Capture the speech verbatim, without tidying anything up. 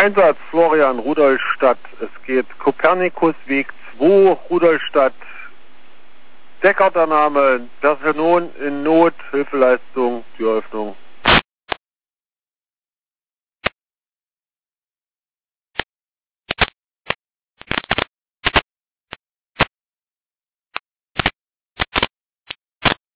Einsatz Florian Rudolstadt. Es geht Kopernikusweg zwei, Rudolstadt. Decker der Name, Person in Not, Hilfeleistung, Türöffnung.